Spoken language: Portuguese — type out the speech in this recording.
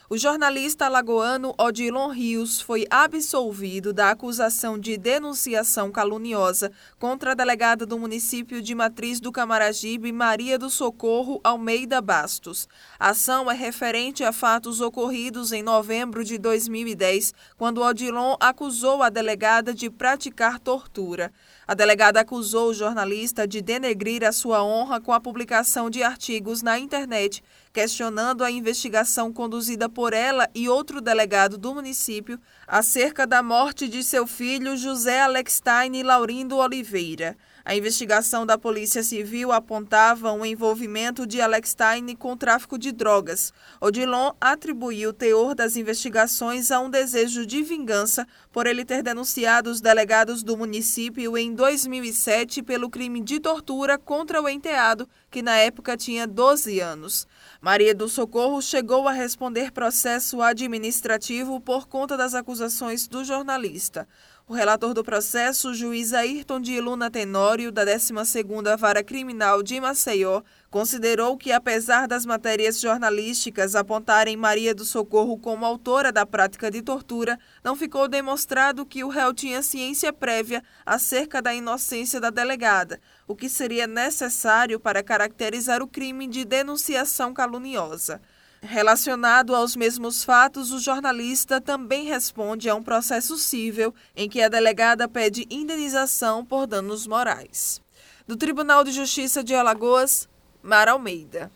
O jornalista alagoano Odilon Rios foi absolvido da acusação de denunciação caluniosa contra a delegada do município de Matriz do Camaragibe, Maria do Socorro Almeida Bastos. A ação é referente a fatos ocorridos em novembro de 2010, quando Odilon acusou a delegada de praticar tortura. A delegada acusou o jornalista de denegrir a sua honra com a publicação de artigos na internet, questionando a investigação conduzida por ela e outro delegado do município acerca da morte de seu filho José Alexstein Laurindo Oliveira. A investigação da Polícia Civil apontava o envolvimento de Alexstein com tráfico de drogas. Odilon atribuiu o teor das investigações a um desejo de vingança por ele ter denunciado os delegados do município em 2007 pelo crime de tortura contra o enteado, que na época tinha 12 anos. Maria do Socorro chegou a responder processo administrativo por conta das acusações do jornalista. O relator do processo, o juiz Ayrton de Luna Tenório, da 12ª Vara Criminal de Maceió, considerou que, apesar das matérias jornalísticas apontarem Maria do Socorro como autora da prática de tortura, não ficou demonstrado que o réu tinha ciência prévia acerca da inocência da delegada, o que seria necessário para caracterizar o crime de denunciação caluniosa. Relacionado aos mesmos fatos, o jornalista também responde a um processo cível em que a delegada pede indenização por danos morais. Do Tribunal de Justiça de Alagoas, Mara Almeida.